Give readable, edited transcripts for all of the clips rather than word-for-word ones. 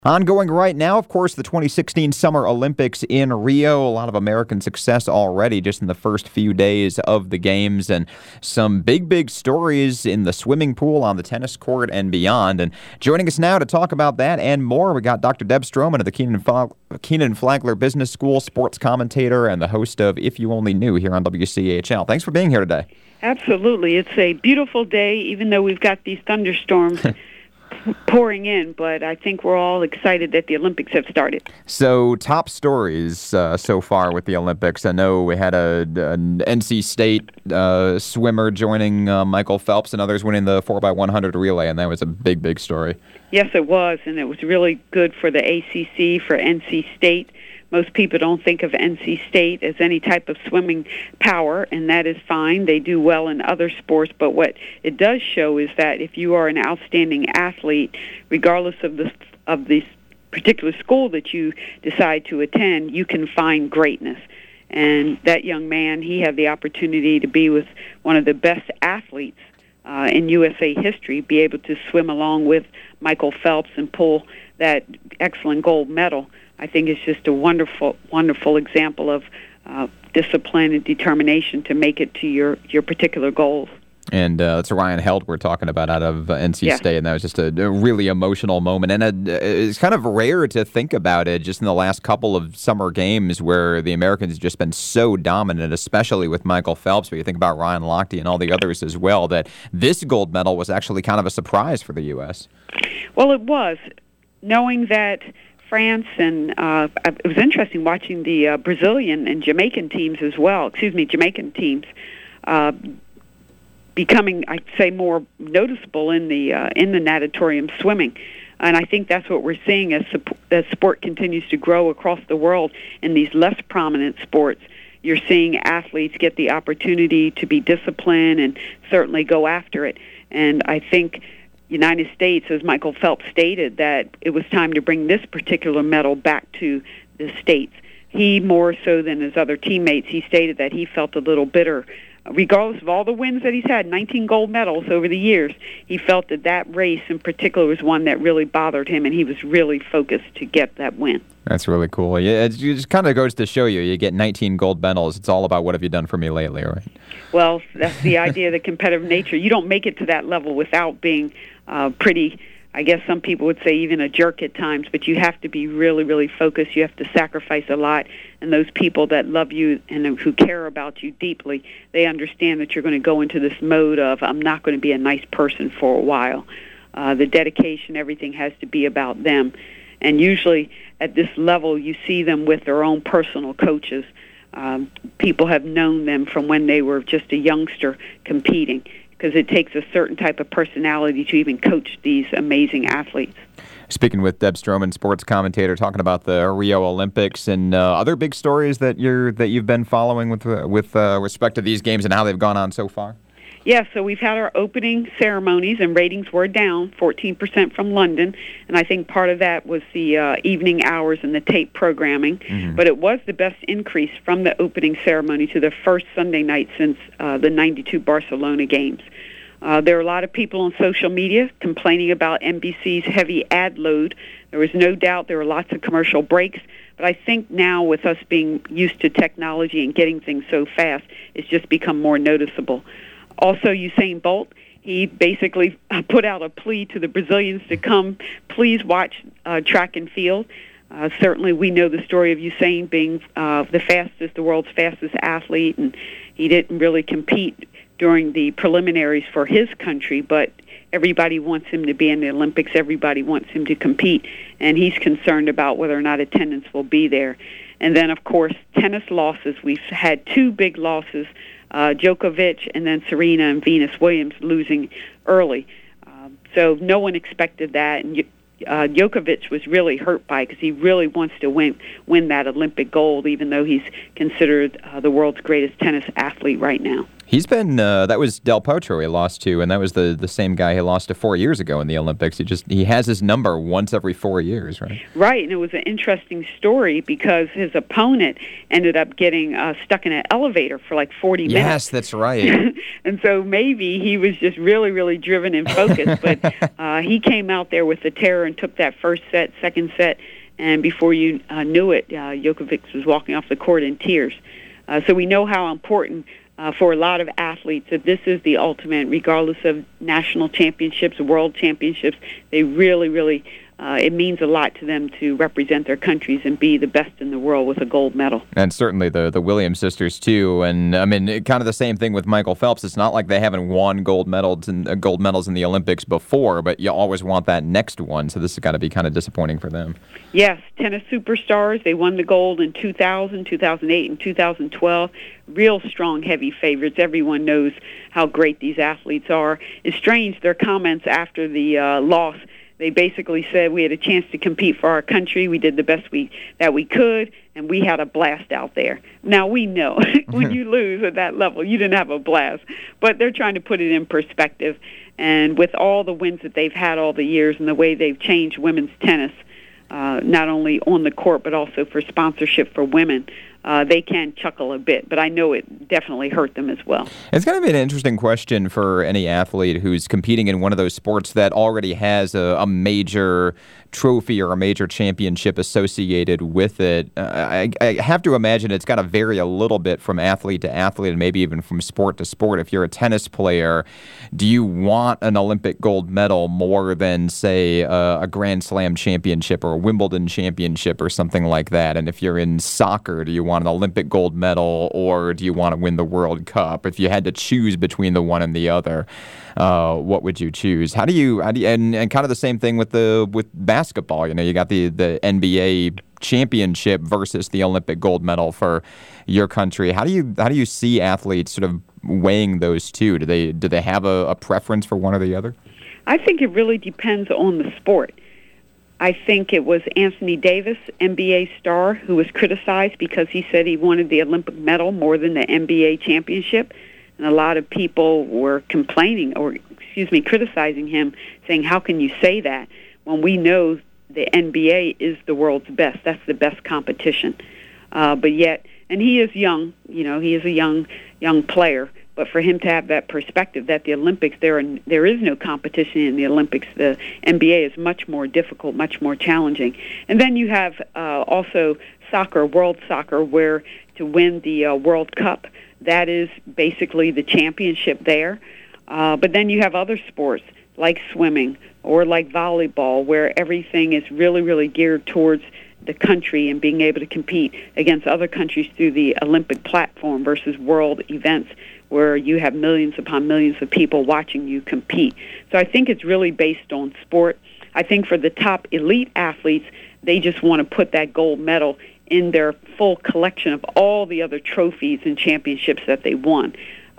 Ongoing right now, of course, the 2016 Summer Olympics in Rio. A lot of American success already just in the first few days of the games, and some big stories in the swimming pool, on the tennis court, and beyond. And joining us now to talk about that and more, we got Dr. Deb Stroman of the Kenan Flagler Business School, sports commentator, and the host of If You Only Knew here on WCHL. Thanks for being here today. Absolutely. It's a beautiful day, even though we've got these thunderstorms pouring in, but I think we're all excited that the Olympics have started. So, top stories so far with the Olympics. I know we had an NC State swimmer joining Michael Phelps and others winning the 4x100 relay, and that was a big story. Yes, it was, and it was really good for the ACC, for NC State. Most people don't think of NC State as any type of swimming power, and that is fine. They do well in other sports, but what it does show is that if you are an outstanding athlete, regardless of the particular school that you decide to attend, you can find greatness. And that young man, he had the opportunity to be with one of the best athletes in USA history, be able to swim along with Michael Phelps and pull that excellent gold medal. I think it's just a wonderful example of discipline and determination to make it to your particular goals. And it's Ryan Held we're talking about out of NC State, and that was just a really emotional moment. And it's kind of rare to think about it just in the last couple of summer games where the Americans have just been so dominant, especially with Michael Phelps, but you think about Ryan Lochte and all the others as well, that this gold medal was actually kind of a surprise for the U.S. Well, it was, knowing that France, and it was interesting watching the Brazilian and Jamaican teams as well. Jamaican teams becoming, I'd say, more noticeable in the natatorium swimming, and I think that's what we're seeing as sport continues to grow across the world in these less prominent sports. You're seeing athletes get the opportunity to be disciplined and certainly go after it, and I think United States, as Michael Phelps stated, that it was time to bring this particular medal back to the States. He, more so than his other teammates, he stated that he felt a little bitter. Regardless of all the wins that he's had, 19 gold medals over the years, he felt that race in particular was one that really bothered him, and he was really focused to get that win. That's really cool. Yeah, it just kind of goes to show you get 19 gold medals. It's all about what have you done for me lately, right? Well, that's the idea of the competitive nature. You don't make it to that level without being pretty, I guess some people would say even a jerk at times, but you have to be really focused. You have to sacrifice a lot, and those people that love you and who care about you deeply, they understand that you're going to go into this mode of, I'm not going to be a nice person for a while. The dedication, everything has to be about them. And usually at this level, you see them with their own personal coaches. People have known them from when they were just a youngster competing, because it takes a certain type of personality to even coach these amazing athletes. Speaking with Deb Stroman, sports commentator, talking about the Rio Olympics and other big stories that you've been following with respect to these games and how they've gone on so far. Yeah, so we've had our opening ceremonies, and ratings were down 14% from London, and I think part of that was the evening hours and the tape programming. Mm-hmm. But it was the best increase from the opening ceremony to the first Sunday night since the 92 Barcelona games. There are a lot of people on social media complaining about NBC's heavy ad load. There was no doubt there were lots of commercial breaks, but I think now with us being used to technology and getting things so fast, it's just become more noticeable. Also, Usain Bolt, he basically put out a plea to the Brazilians to come, please watch track and field. Certainly, we know the story of Usain being the world's fastest athlete, and he didn't really compete during the preliminaries for his country, but everybody wants him to be in the Olympics. Everybody wants him to compete, and he's concerned about whether or not attendance will be there. And then, of course, tennis losses. We've had two big losses, Djokovic and then Serena and Venus Williams losing early. So no one expected that, and Djokovic was really hurt by it because he really wants to win that Olympic gold, even though he's considered the world's greatest tennis athlete right now. He's been, that was Del Potro he lost to, and that was the same guy he lost to 4 years ago in the Olympics. He has his number once every 4 years, right? Right, and it was an interesting story because his opponent ended up getting stuck in an elevator for like 40 minutes. Yes, that's right. And so maybe he was just really, really driven and focused, but he came out there with the terror and took that first set, second set, and before you knew it, Djokovic was walking off the court in tears. So we know how important for a lot of athletes that this is the ultimate, regardless of national championships, world championships. They really, really, it means a lot to them to represent their countries and be the best in the world with a gold medal. And certainly the Williams sisters, too. And, I mean, kind of the same thing with Michael Phelps. It's not like they haven't won gold medals in the Olympics before, but you always want that next one. So this has got to be kind of disappointing for them. Yes, tennis superstars. They won the gold in 2000, 2008, and 2012. Real strong, heavy favorites. Everyone knows how great these athletes are. It's strange, their comments after the loss. They basically said we had a chance to compete for our country. We did the best that we could, and we had a blast out there. Now, we know when you lose at that level, you didn't have a blast. But they're trying to put it in perspective. And with all the wins that they've had all the years and the way they've changed women's tennis, not only on the court but also for sponsorship for women, they can chuckle a bit, but I know it definitely hurt them as well. It's going to be an interesting question for any athlete who's competing in one of those sports that already has a major trophy or a major championship associated with it. I have to imagine it's got to vary a little bit from athlete to athlete and maybe even from sport to sport. If you're a tennis player, do you want an Olympic gold medal more than, say, a Grand Slam championship or a Wimbledon championship or something like that? And if you're in soccer, do you want an Olympic gold medal or do you want to win the World Cup? If you had to choose between the one and the other, what would you choose? How do you and kind of the same thing with basketball. You know, you got the NBA championship versus the Olympic gold medal for your country. How do you see athletes sort of weighing those two? Do they have a preference for one or the other? I think it really depends on the sport. I think it was Anthony Davis, NBA star, who was criticized because he said he wanted the Olympic medal more than the NBA championship. And a lot of people were criticizing him, saying, how can you say that when we know the NBA is the world's best? That's the best competition. But yet, and he is young, he is a young player. But for him to have that perspective that the Olympics, there is no competition in the Olympics. The NBA is much more difficult, much more challenging. And then you have also soccer, world soccer, where to win the World Cup, that is basically the championship there. But then you have other sports like swimming or like volleyball, where everything is really, really geared towards the country and being able to compete against other countries through the Olympic platform versus world events where you have millions upon millions of people watching you compete. So I think it's really based on sport. I think for the top elite athletes, they just want to put that gold medal in their full collection of all the other trophies and championships that they won.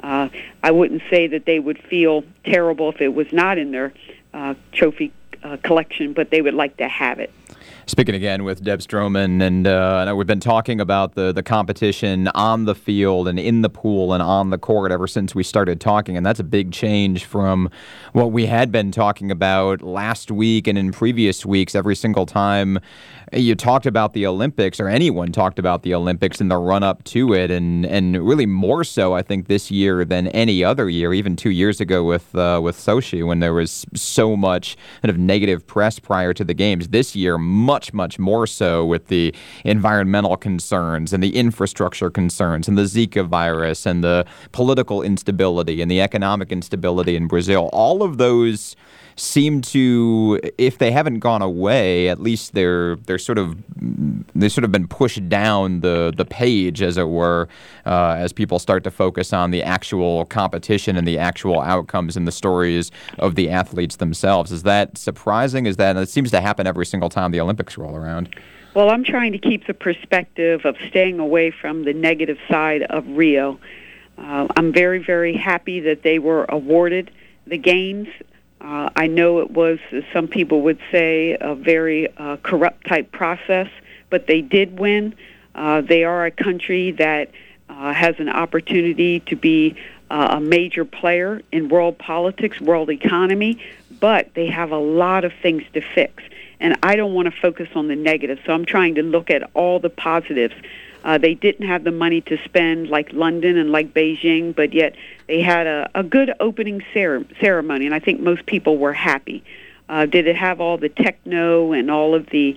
I wouldn't say that they would feel terrible if it was not in their trophy collection, but they would like to have it. Speaking again with Deb Stroman, and we've been talking about the competition on the field and in the pool and on the court ever since we started talking, and that's a big change from what we had been talking about last week and in previous weeks. Every single time you talked about the Olympics, or anyone talked about the Olympics in the run-up to it, and really more so, I think, this year than any other year, even 2 years ago with Sochi, when there was so much kind of negative press prior to the games. This year, much more so with the environmental concerns and the infrastructure concerns and the Zika virus and the political instability and the economic instability in Brazil. All of those seem to, if they haven't gone away, at least they've sort of been pushed down the page, as it were, as people start to focus on the actual competition and the actual outcomes and the stories of the athletes themselves. Is that surprising? It seems to happen every single time the Olympics roll around. Well, I'm trying to keep the perspective of staying away from the negative side of Rio. I'm very, very happy that they were awarded the games. I know it was, some people would say, a very corrupt type process, but they did win. They are a country that has an opportunity to be a major player in world politics, world economy, but they have a lot of things to fix. And I don't want to focus on the negatives, so I'm trying to look at all the positives. They didn't have the money to spend like London and like Beijing, but yet they had a good opening ceremony, and I think most people were happy. Did it have all the techno and all of the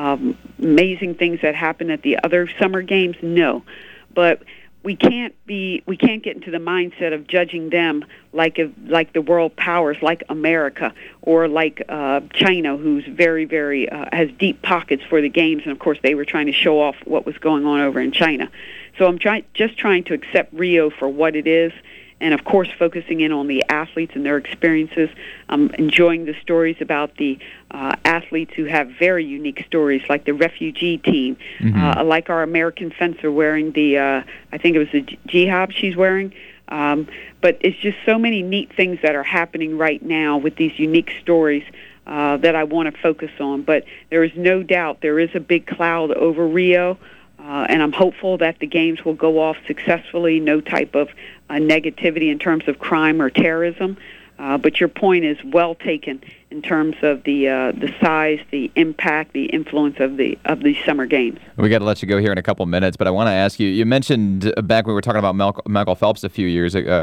amazing things that happened at the other summer games? No. But we can't get into the mindset of judging them like the world powers, like America or like China, who's very, very has deep pockets for the games, and of course they were trying to show off what was going on over in China. So I'm just trying to accept Rio for what it is, and of course focusing in on the athletes and their experiences. I'm enjoying the stories about the athletes who have very unique stories, like the refugee team, like our American fencer wearing the, I think it was the jihad she's wearing. But it's just so many neat things that are happening right now with these unique stories that I want to focus on. But there is no doubt there is a big cloud over Rio. And I'm hopeful that the games will go off successfully, no type of negativity in terms of crime or terrorism. But your point is well taken in terms of the size, the impact, the influence of the summer games. We got to let you go here in a couple minutes, but I want to ask you. You mentioned back when we were talking about Michael Phelps a few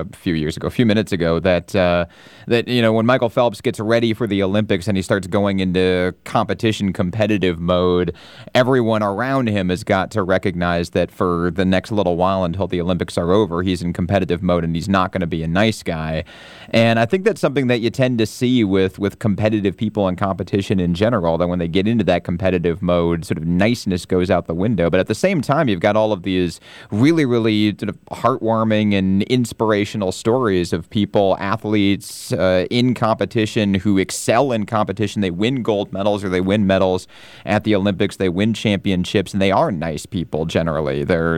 minutes ago, that when Michael Phelps gets ready for the Olympics and he starts going into competitive mode, everyone around him has got to recognize that for the next little while until the Olympics are over, he's in competitive mode and he's not going to be a nice guy. And I think that's something that you tend to see with competitive people and competition in general, that when they get into that competitive mode, sort of niceness goes out the window. But at the same time, you've got all of these really, really sort of heartwarming and inspirational stories of people, athletes in competition who excel in competition. They win gold medals or they win medals at the Olympics. They win championships, and they are nice people generally. They're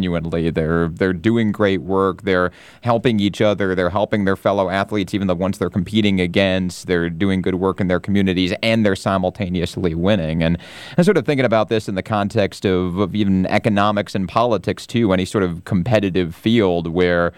doing great work. They're helping each other. They're helping their fellow athletes, even the ones they're competing against. They're doing good work in their communities, and they're simultaneously winning. And I'm sort of thinking about this in the context of even economics and politics, too, any sort of competitive field where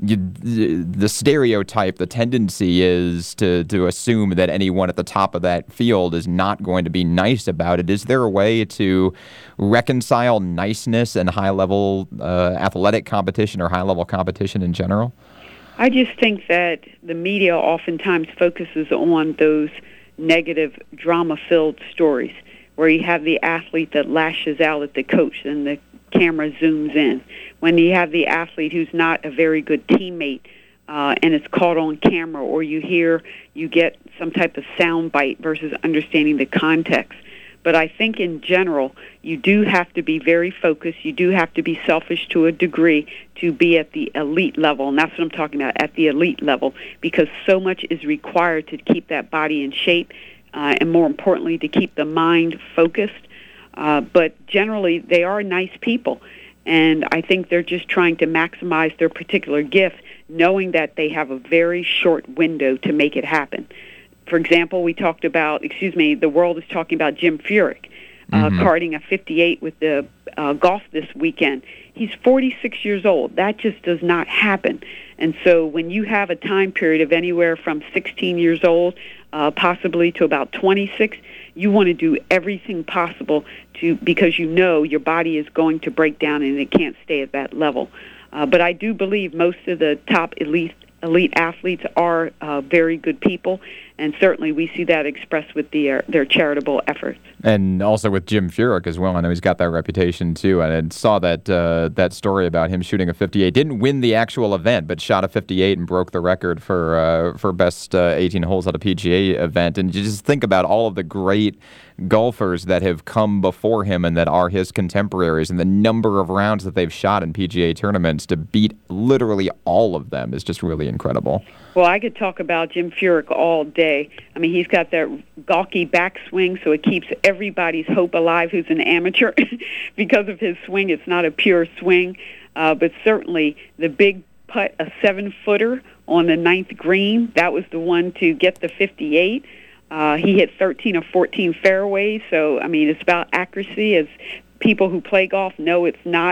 the stereotype, the tendency is to assume that anyone at the top of that field is not going to be nice about it. Is there a way to reconcile niceness and high-level athletic competition or high-level competition in general? I just think that the media oftentimes focuses on those negative, drama-filled stories where you have the athlete that lashes out at the coach and the camera zooms in. When you have the athlete who's not a very good teammate and it's caught on camera, or you get some type of sound bite versus understanding the context. But I think in general, you do have to be very focused. You do have to be selfish to a degree to be at the elite level. And that's what I'm talking about, at the elite level, because so much is required to keep that body in shape and, more importantly, to keep the mind focused. But generally, they are nice people. And I think they're just trying to maximize their particular gift, knowing that they have a very short window to make it happen. For example, the world is talking about Jim Furyk carding a 58 with the golf this weekend. He's 46 years old. That just does not happen. And so when you have a time period of anywhere from 16 years old, possibly to about 26, you want to do everything possible because you know your body is going to break down and it can't stay at that level. But I do believe most of the top elite athletes are very good people, and certainly we see that expressed with their charitable efforts. And also with Jim Furyk as well. I know he's got that reputation too. And I saw that story about him shooting a 58. Didn't win the actual event, but shot a 58 and broke the record for best 18 holes at a PGA event. And you just think about all of the great golfers that have come before him and that are his contemporaries, and the number of rounds that they've shot in PGA tournaments. To beat literally all of them is just really incredible. Well, I could talk about Jim Furyk all day. I mean, he's got that gawky backswing, so it keeps everybody's hope alive who's an amateur. Because of his swing, it's not a pure swing. But certainly the big putt, a 7-footer on the 9th green, that was the one to get the 58. He hit 13 of 14 fairways, so, I mean, it's about accuracy. As people who play golf know, it's not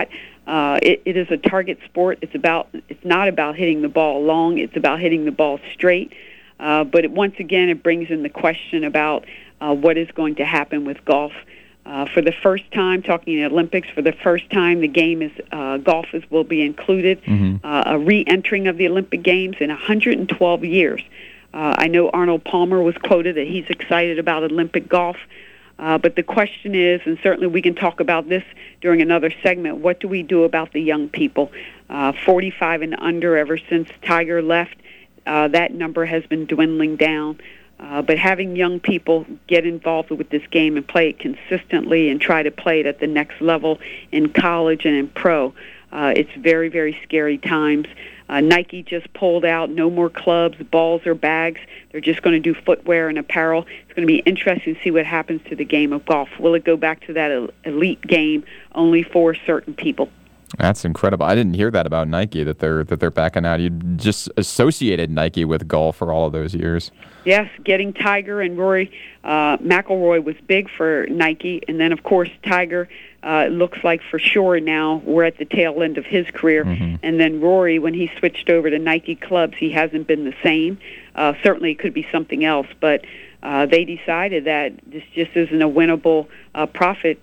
It is a target sport. It's not about hitting the ball long. It's about hitting the ball straight. But once again, it brings in the question about what is going to happen with golf. For the first time, talking Olympics, for the first time, the game is golf will be included. A re-entering of the Olympic Games in 112 years. I know Arnold Palmer was quoted that he's excited about Olympic golf. But the question is, and certainly we can talk about this during another segment, what do we do about the young people? 45 and under, ever since Tiger left, that number has been dwindling down. But having young people get involved with this game and play it consistently and try to play it at the next level in college and in pro, it's very, very scary times. Nike just pulled out no more clubs, balls, or bags. They're just going to do footwear and apparel. It's going to be interesting to see what happens to the game of golf. Will it go back to that elite game only for certain people? That's incredible. I didn't hear that about Nike, that they're backing out. You just associated Nike with golf for all of those years. Yes, getting Tiger and Rory McIlroy was big for Nike, and then of course Tiger looks like for sure now we're at the tail end of his career. And then Rory, when he switched over to Nike clubs, he hasn't been the same. Certainly it could be something else, but they decided that this just isn't a winnable profit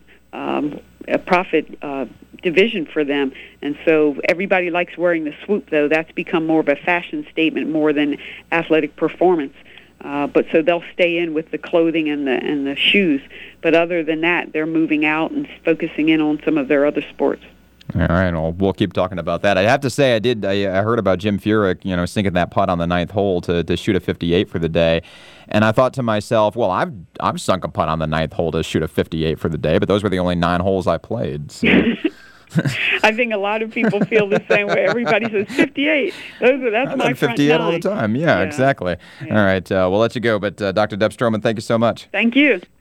division for them. And so everybody likes wearing the swoop, though. That's become more of a fashion statement more than athletic performance. But so they'll stay in with the clothing and the shoes. But other than that, they're moving out and focusing in on some of their other sports. All right, well, we'll keep talking about that. I have to say, I heard about Jim Furyk, sinking that putt on the ninth hole to shoot a 58 for the day, and I thought to myself, well, I've sunk a putt on the ninth hole to shoot a 58 for the day, but those were the only 9 holes I played. So. I think a lot of people feel the same way. Everybody says 58. That's my 58 front all the time. Yeah, exactly. Yeah. All right, we'll let you go, but Dr. Deb Stroman, thank you so much. Thank you.